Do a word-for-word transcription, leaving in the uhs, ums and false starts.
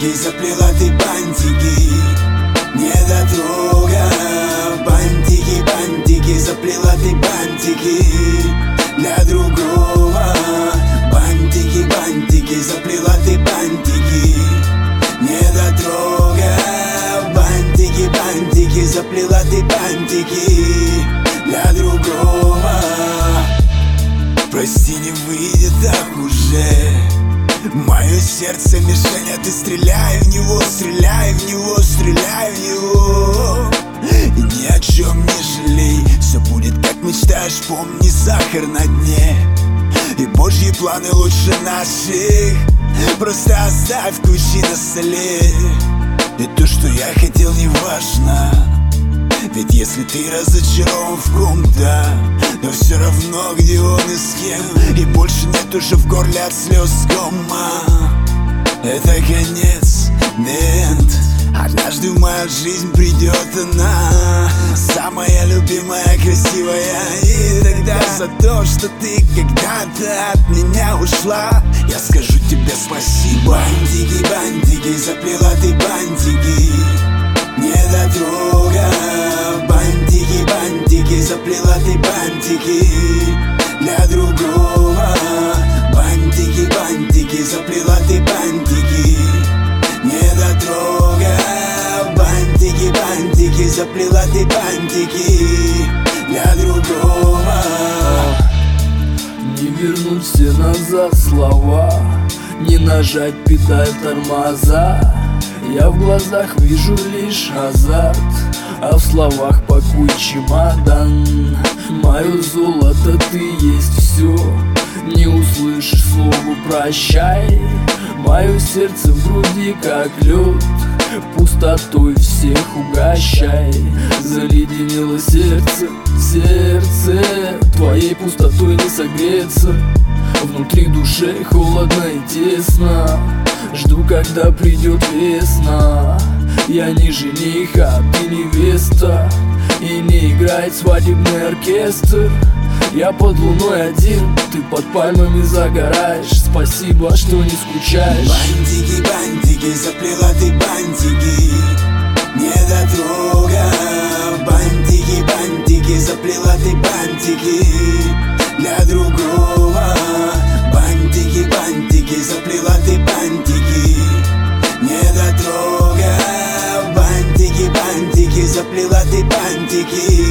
бантики, заплела ты бантики, недотрога. Бантики, бантики, заплела ты бантики для другого. Бантики, бантики, заплела ты бантики, недотрога. Бантики, бантики, заплела ты бантики для другого. Прости, не выйдет так уже. Мое сердце мишень, а ты стреляй в него, стреляй в него, стреляй в него. И ни о чем не жалей, все будет как мечтаешь, помни, сахар на дне. И божьи планы лучше наших, просто оставь ключи на столе. И то, что я хотел, не важно, ведь если ты разочарован в ком-то, то все равно где он и с кем. И больше нет уже в горле от слез кома. Это конец, нет. Однажды в мою жизнь придет она, самая любимая, красивая. И тогда за то, что ты когда-то от меня ушла, я скажу тебе спасибо. Бантики, бантики, заплела ты бантики, недотрога. Бантики, бантики, заплела ты бантики для другого. Бантики, бантики, заплела ты бантики, недотрога. Бантики, бантики, заплела ты бантики для другого. Не вернуть все назад слова, не нажать педаль тормоза. Я в глазах вижу лишь азарт, а в словах пакуй чемодан. Мое золото, ты есть все, не услышишь слову прощай. Мое сердце в груди как лед, пустотой всех угощай. Заледенело сердце, сердце, твоей пустотой не согреться. Внутри души холодно и тесно, жду, когда придет весна. Я не жених, а ты невеста, и не играет свадебный оркестр. Я под луной один, ты под пальмами загораешь. Спасибо, что не скучаешь. Бантики, бантики, заплела ты бантики, недотрога. Бантики, бантики, заплела ты бантики для другого. Бантики, бантики, заплела ты бантики, недотрога. Бантики, бантики, заплела ты бантики